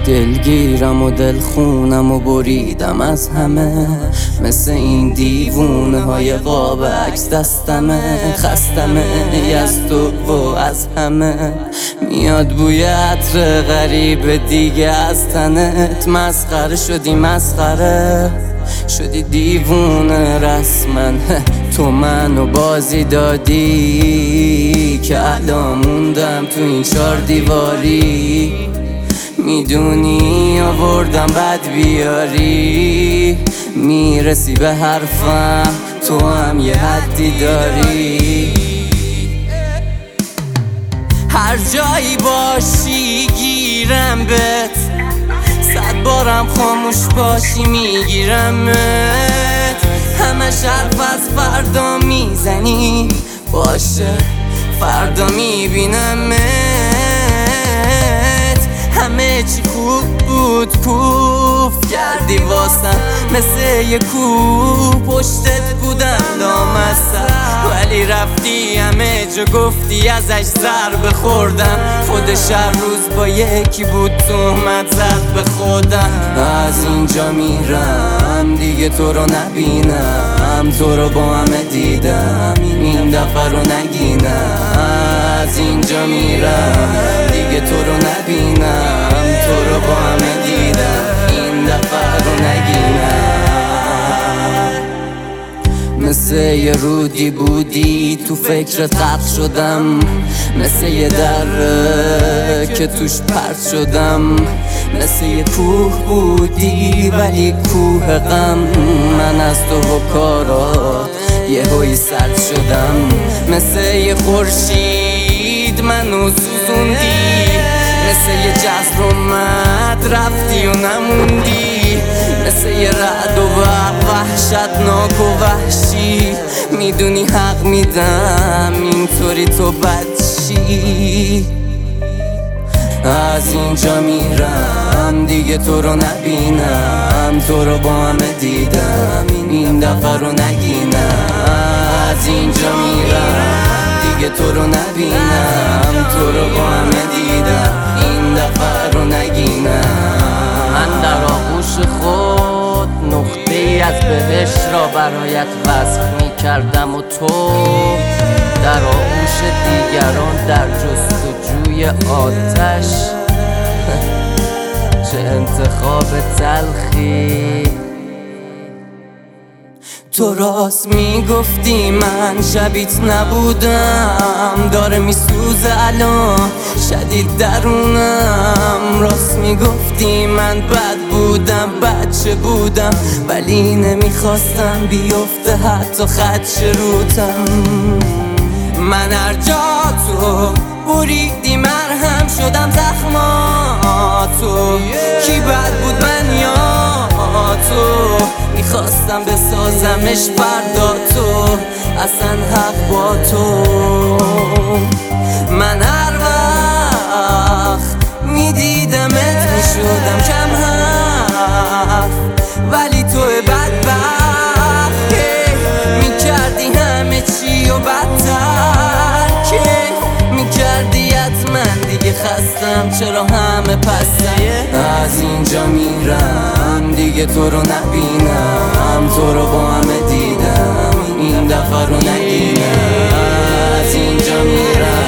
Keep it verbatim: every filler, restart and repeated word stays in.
دلگیرم و دلخونم و بریدم از همه، مثل این دیوونه های قاب عکس دستمه. خستمه از تو و از همه، میاد بوی عطر غریب دیگه از تنت. مسخره شدی مسخره شدی دیوونه رسمن. تو منو بازی دادی که الان موندم تو این چار دیواری. میدونی آوردم بد بیاری، میرسی به حرفم تو هم یه حدی داری. هر جایی باشی گیرم بهت، صد بارم خاموش باشی میگیرمت. همش حرف از فردا میزنی، باشه فردا میبینمت. همه چی خوب بود پوف کردی واسم، مثل یه کوه پشتت بودم لامصب. ولی رفتی همه جا گفتی ازش ضربه خوردم. خودش هر روز با یکی بود تهمت زد به خودم. از اینجا میرم دیگه تو رو نبینم، تو رو با همه دیدم این دفعه رو نگینم. از اینجا میرم دیگه تو رو نبینم، تو رو با همه دیدم این دفعه رو نگینم. مثل یه رودی بودی تو فکرت غرق شدم، مثل یه دره که توش پرت شدم. مثل یه کوه بودی ولی کوه غم، من از تو و کارات یه هوی سرد شدم. مثل یه خورشید منو سوزوندی، مثل یه جزر اومد رفتی و نموندی. مثل یه رعد و برق وحشتناک و وحشی، میدونی حق میدم اینطوری تو بدشی. از اینجا میرم دیگه تو رو نبینم، تو رو با همه دیدم این دفعه رو نگینم. از اینجا میرم دیگه تو رو نبینم، تو رو با همه دیدم این دفعه رو نگینم. من در آغوش خود نقطه ای از بهشت را برایت وصف می کردم و تو در آغوش دیگران در جستجوی آتش. چه انتخاب تلخی. تو راست میگفتی من شبیت نبودم، داره میسوزه الان شدید درونم. راست میگفتی من بد بودم بچه بودم، ولی نمیخواستم بیفته حتی خدش روتم. من هر جا تو بریدی مرهم شدم زخماتو. کی بد بود من یا تو؟ میخواستم بسازمش فردا تو، اصلا حق با تو. من هر وقت میدیدمت میشدم کم حرف، ولی تو بدبخت که میکردی همه چی و بدتر که میکردی. حتما دیگه خستم چرا همه پستم. از اینجا میرم دیگه تو رو نبینم، تو رو با همه دیدم این دفعه رو نگینم. از اینجا میرم